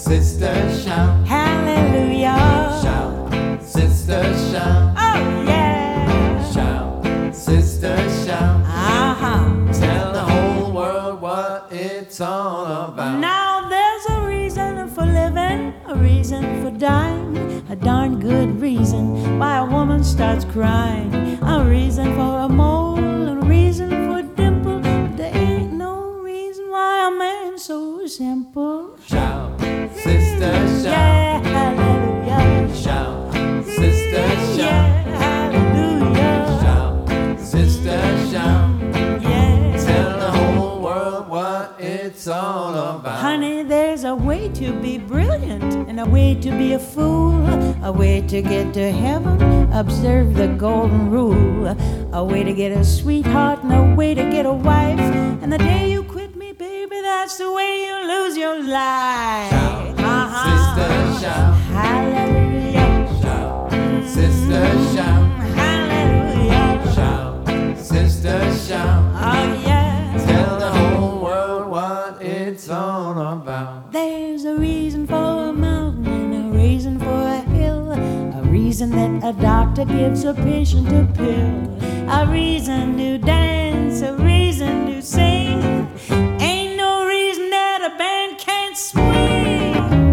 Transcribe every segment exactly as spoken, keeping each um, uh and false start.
sister, shout. Hallelujah. Shout, sister, shout. Oh yeah. Shout, sister, shout. Uh-huh. Tell the whole world what it's all about. Now there's a reason for living, a reason for dying, a darn good reason why a woman starts crying, a reason for a mole, a reason for a dimple. There ain't no reason why a man's so simple. Shout, sister, shout. Yeah, hallelujah. Shout, sister, shout. Yeah, hallelujah. Shout, sister, shout. Yeah. Tell the whole world what it's all about. Honey, there's a way to be brilliant and a way to be a fool, a way to get to heaven, observe the golden rule, a way to get a sweetheart and a way to get a wife, and the day you quit me, baby, that's the way you lose your life. Shout, uh-huh. sister, shout. Hallelujah. Shout, sister, shout. Hallelujah. Shout, sister, shout. Oh yeah. Tell the whole world what it's all about. There's a reason for a mountain and a reason for a hill, a reason that a doctor gives a patient a pill, a reason to dance, a reason to sing. Ain't no reason that a band can't swing.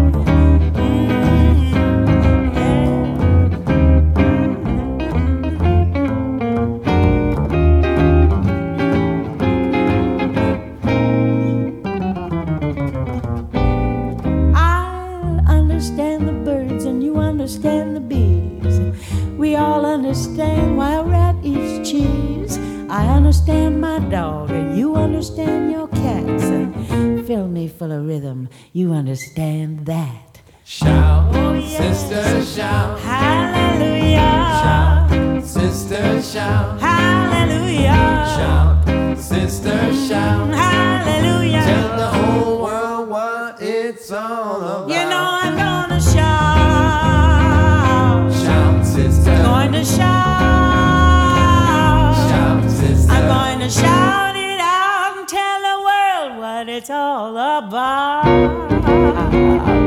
Mm, understand the birds and you understand the bees. We all understand why a rat eats cheese. I understand my dog and you understand your cats. Fill me full of rhythm, you understand that. Shout, Oh, yeah. sister, shout. Hallelujah. Shout, sister, shout. Hallelujah. Shout, sister, shout. Hallelujah. Tell the whole world what it's all about. You know I'm gonna shout. Shout, sister. Going to shout. Shout, sister. I'm going to shout it out and tell the world what it's all about.